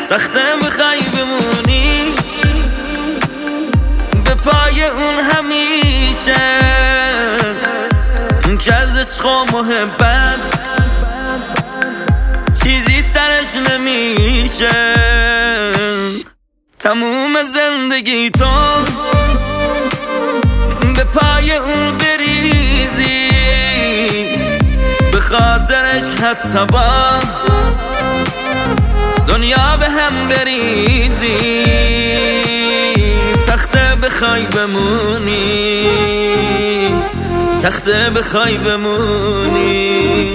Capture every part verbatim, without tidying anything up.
سخته بخوای بمونی به پای اون همیشه، اون که از عشق و محبت چیزی سرش نمیشه. تموم زندگی تو به پای اون بریزی، به خاطرش حتی با دنیا به هم بریزی. سخته بخوای بمونی، سخته بخوای بمونی.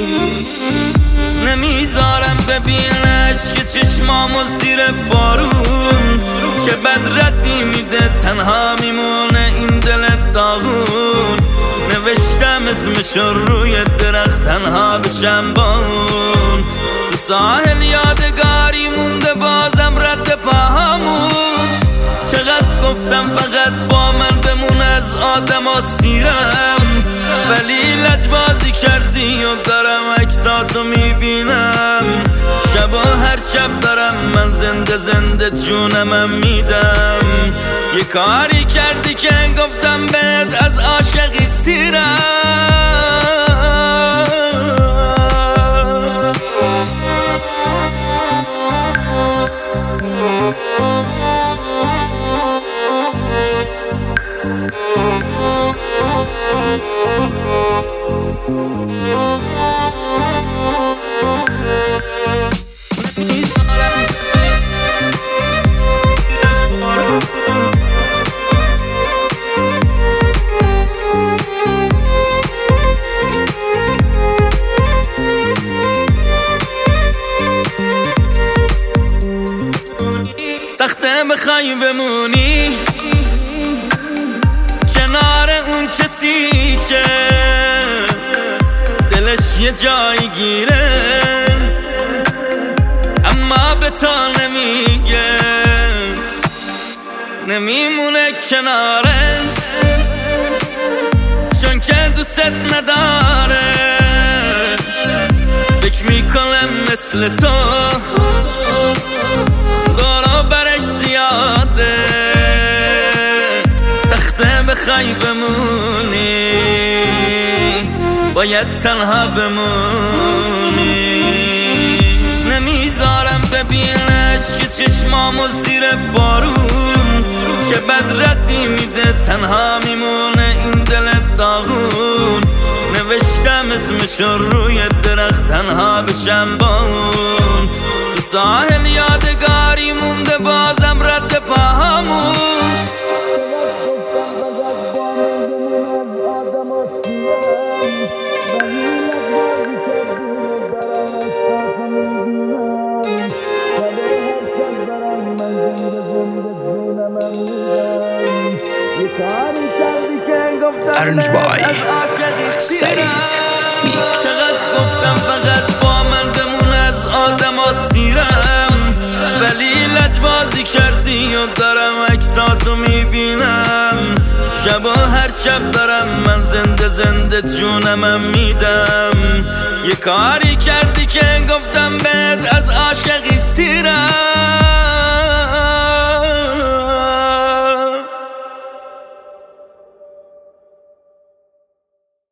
نمیذارم ببینش که چشمامو زیر بارون، که بد ردی میده تنها میمونه این دل داغون. نوشتم اسمشو روی درخت تنها بشم با اون، تو ساحل یادگاری مونده بازم رد پاهامون. چقدر گفتم فقط با من بمون از آدم ها سیرم، ولی لجبازی کردی و دارم عکساتو میبینم. شب و هر شب دارم من زنده زنده جونمم میدم. یه کاری کردی که گفتم بهت از عاشقی سیرم. سخته بخوای بمونی کنار اون کسی که دلش یه جایی گیره اما به تو نمیگه. نمیمونه کنارت چون که دوست نداره، فکر میکنم مثل تو دورو برش زیاده. سخته بخوای بمونی باید تنها بمونی. نمیذارم ببینش که چشمامو زیر بارون، که بد ردی میده تنها میمونه این دل داغون. نوشتم اسمشو روی درخت تنها بشم با اون، تو ساحل یادگاری مونده بازم رد پاهامون. Arranged by Said Mix. گفتم فقط با من بمون از آدم ها سیرم، ولی لجبازی کردی و دارم عکساتو میبینم. شب و هر شب دارم من زنده زنده جونمم میدم. یه کاری کردی که گفتم بهت از عاشقی سیرم.